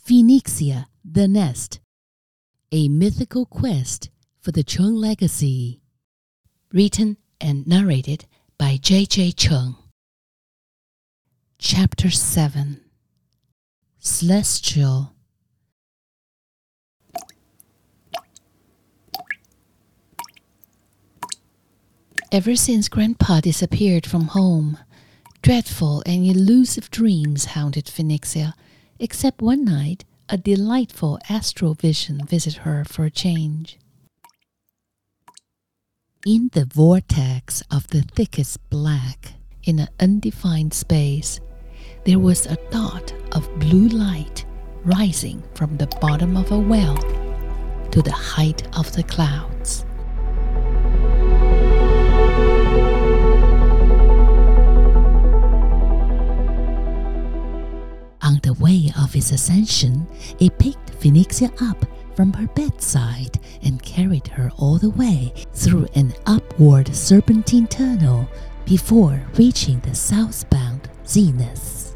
Phoenixia, the Nest, a mythical quest for the Cheng legacy. Written and narrated by J.J. Cheng. Chapter 7. Celestial. Ever since Grandpa disappeared from home, dreadful and elusive dreams haunted Phoenixia, except one night a delightful astral vision visited her for a change. In the vortex of the thickest black, in an undefined space, there was a dot of blue light rising from the bottom of a well to the height of the clouds. On the way of its ascension, it picked Phoenixia up from her bedside and carried her all the way through an upward serpentine tunnel before reaching the southbound zenith.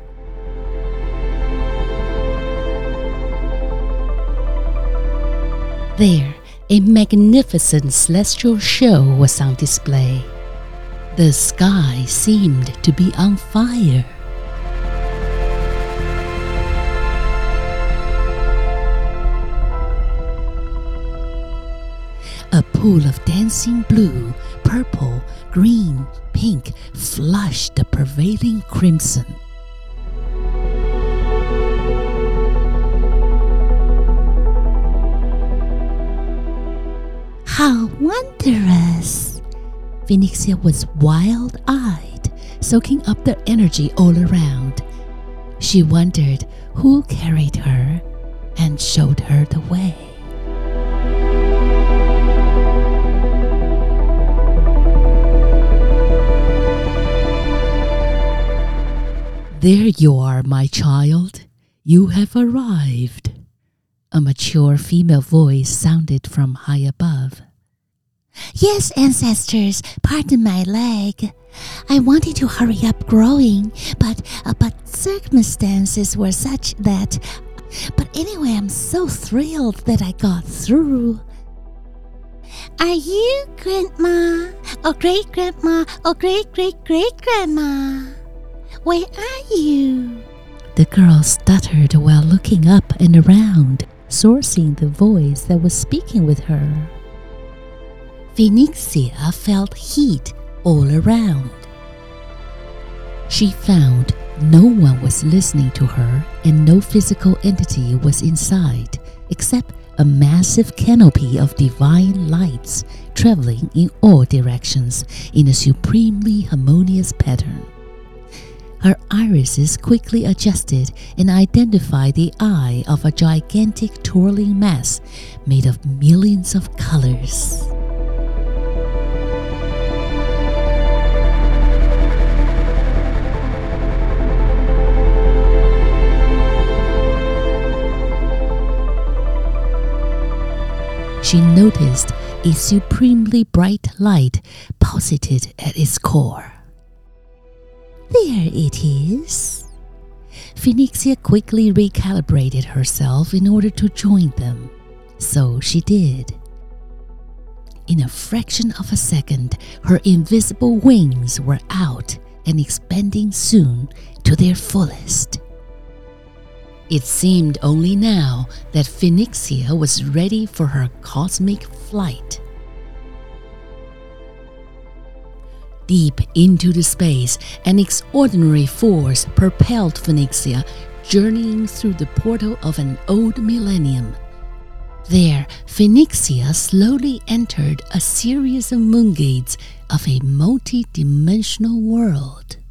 There, a magnificent celestial show was on display. The sky seemed to be on fire. A pool of dancing blue, purple, green, pink flushed the prevailing crimson. How wondrous! Phoenixia was wild-eyed, soaking up the energy all around. She wondered who carried her and showed her the way. There you are, my child. You have arrived. A mature female voice sounded from high above. Yes, ancestors, pardon my leg. I wanted to hurry up growing, but circumstances were such that... But anyway, I'm so thrilled that I got through. Are you Grandma? Or Great-Grandma? Or Great-Great-Great-Grandma? Where are you? The girl stuttered while looking up and around, sourcing the voice that was speaking with her. Phoenixia felt heat all around. She found no one was listening to her and no physical entity was inside, except a massive canopy of divine lights traveling in all directions in a supremely harmonious pattern. Her irises quickly adjusted and identified the eye of a gigantic twirling mass made of millions of colors. She noticed a supremely bright light pulsated at its core. There it is. Phoenixia quickly recalibrated herself in order to join them. So she did. In a fraction of a second, her invisible wings were out and expanding soon to their fullest. It seemed only now that Phoenixia was ready for her cosmic flight. Deep into the space, an extraordinary force propelled Phoenixia, journeying through the portal of an old millennium. There, Phoenixia slowly entered a series of moongates of a multi-dimensional world.